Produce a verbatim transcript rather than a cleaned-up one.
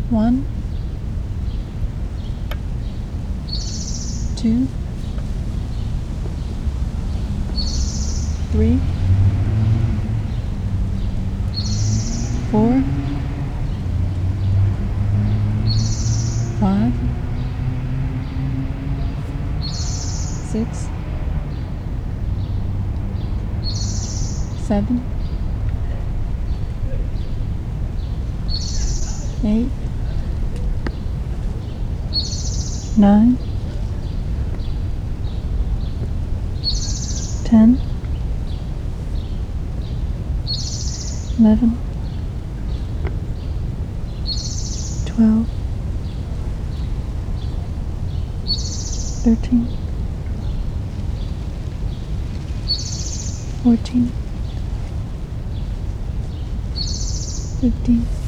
One, two, three, four, five, six, seven, eight, nine, ten, eleven, twelve, thirteen, fourteen, fifteen,